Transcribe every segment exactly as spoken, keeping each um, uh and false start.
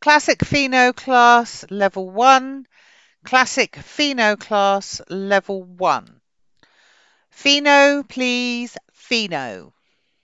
Classic Pheno class, level one. Classic Pheno class, level one. Pheno, please, Pheno.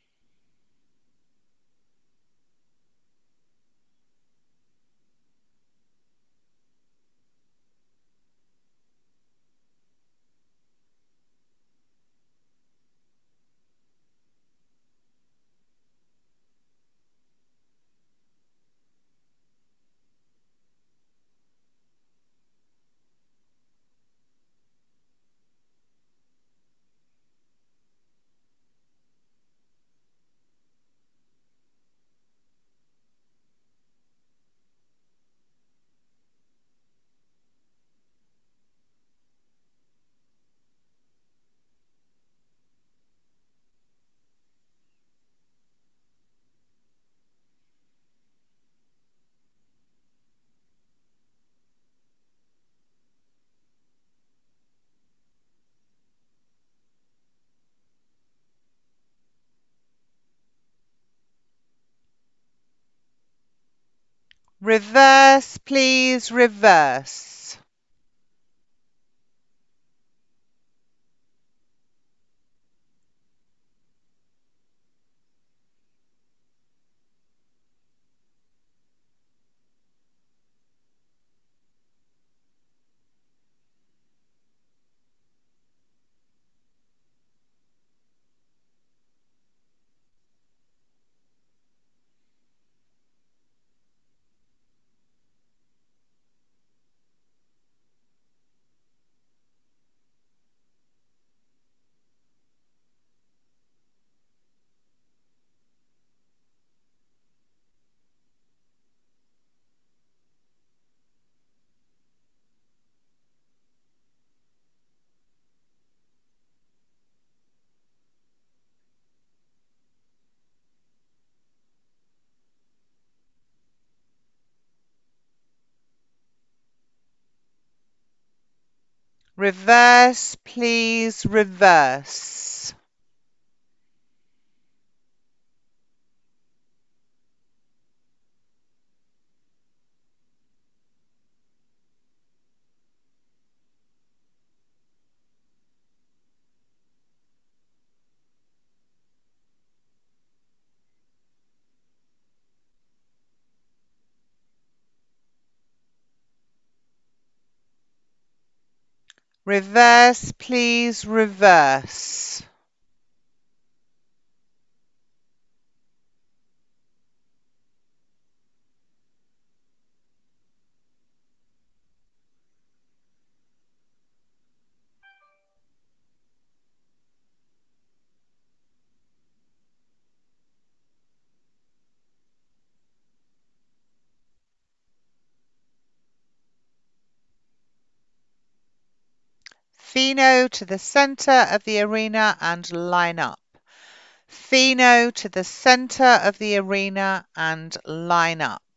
Reverse, please, reverse. Reverse, please, reverse. Reverse, please, reverse. Pheno to the center of the arena and line up. Pheno to the center of the arena and line up.